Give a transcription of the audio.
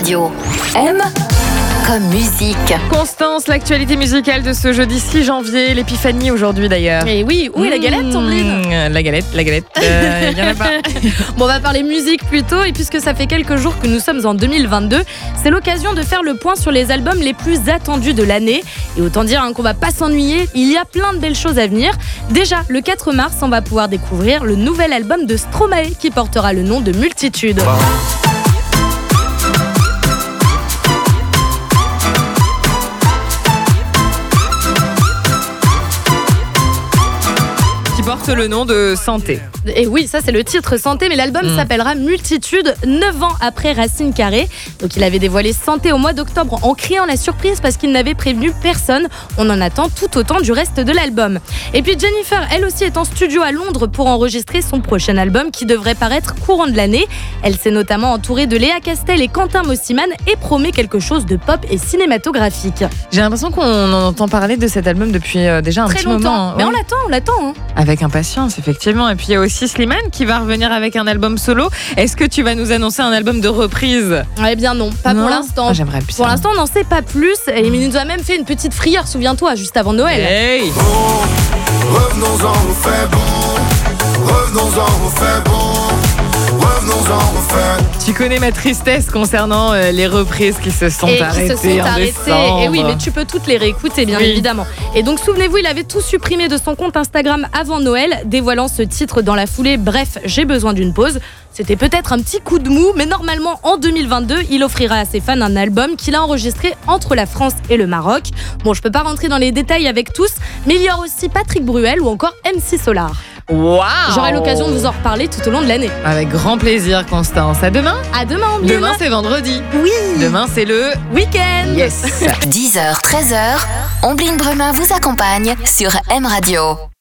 Radio. M comme musique. Constance, l'actualité musicale de ce jeudi 6 janvier, l'épiphanie aujourd'hui d'ailleurs. Et oui, où est la galette, Ambline ? La galette, il y en a pas. Bon, on va parler musique plutôt, et puisque ça fait quelques jours que nous sommes en 2022, c'est l'occasion de faire le point sur les albums les plus attendus de l'année. Et autant dire qu'on va pas s'ennuyer, il y a plein de belles choses à venir. Déjà, le 4 mars, on va pouvoir découvrir le nouvel album de Stromae qui portera le nom de Multitude. Porte le nom de Santé. Et oui, ça c'est le titre Santé, mais l'album s'appellera Multitude, 9 ans après Racine Carrée. Donc il avait dévoilé Santé au mois d'octobre en créant la surprise parce qu'il n'avait prévenu personne. On en attend tout autant du reste de l'album. Et puis Jennifer, elle aussi est en studio à Londres pour enregistrer son prochain album qui devrait paraître courant de l'année. Elle s'est notamment entourée de Léa Castel et Quentin Mosiman et promet quelque chose de pop et cinématographique. J'ai l'impression qu'on en entend parler de cet album depuis déjà un Très petit longtemps. moment. Mais Ouais. on l'attend. Hein. Avec impatience, effectivement. Et puis il y a aussi Slimane qui va revenir avec un album solo. Est-ce que tu vas nous annoncer un album de reprise ? Eh bien non, pas Non. pour l'instant. Ah, j'aimerais bien. Pour l'instant, on n'en sait pas plus. Et il nous a même fait une petite frayeur, souviens-toi, juste avant Noël. Hey. Revenons-en au fait bon. Revenons-en au fait bon. Revenons-en au fait. Tu connais ma tristesse concernant les reprises qui se sont Et qui arrêtées se sont en arrêtés. décembre. Et oui, mais tu peux toutes les réécouter, bien Oui. évidemment. Et donc, souvenez-vous, il avait tout supprimé de son compte Instagram avant Noël, dévoilant ce titre dans la foulée. Bref, j'ai besoin d'une pause. C'était peut-être un petit coup de mou, mais normalement, en 2022, il offrira à ses fans un album qu'il a enregistré entre la France et le Maroc. Bon, je peux pas rentrer dans les détails avec tous, mais il y aura aussi Patrick Bruel ou encore MC Solar. Waouh. J'aurai l'occasion de vous en reparler tout au long de l'année. Avec grand plaisir, Constance. À demain. À demain, Ambline. Demain, c'est vendredi. Oui. Demain, c'est le Week-end. Yes. 10h, 13h, Ambline Brumin vous accompagne sur M Radio.